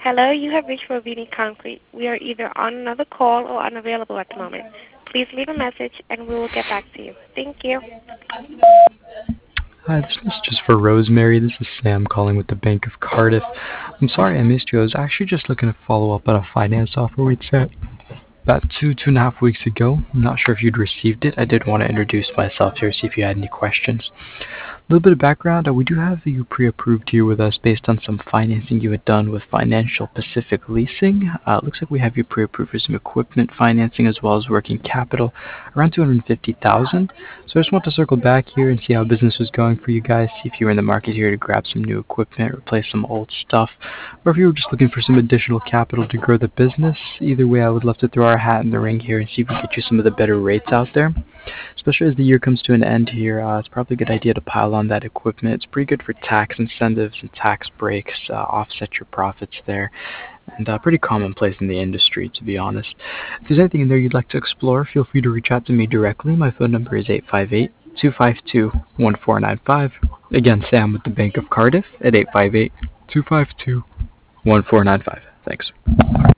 Hello, you have reached Rovini Concrete. We are either on another call or unavailable at the moment. Please leave a message and we will get back to you. Thank you. Hi, this is just for Rosemary. This is Sam calling with the Bank of Cardiff. I'm sorry I missed you. I was actually just looking to follow up on a finance offer we'd sent about 2.5 weeks ago. I'm not sure if you'd received it. I did want to introduce myself here, see if you had any questions. A little bit of background, we do have you pre-approved here with us based on some financing you had done with Financial Pacific Leasing. It looks like we have you pre-approved for some equipment financing as well as working capital, around $250,000. So I just want to circle back here and see how business was going for you guys, see if you were in the market here to grab some new equipment, replace some old stuff, or if you were just looking for some additional capital to grow the business. Either way, I would love to throw our hat in the ring here and see if we can get you some of the better rates out there. Especially as the year comes to an end here, it's probably a good idea to pile on that equipment. It's pretty good for tax incentives and tax breaks, offset your profits there, and pretty commonplace in the industry, to be honest. If there's anything in there you'd like to explore, feel free to reach out to me directly. My phone number is 858-252-1495. Again, Sam with the Bank of Cardiff at 858-252-1495. Thanks.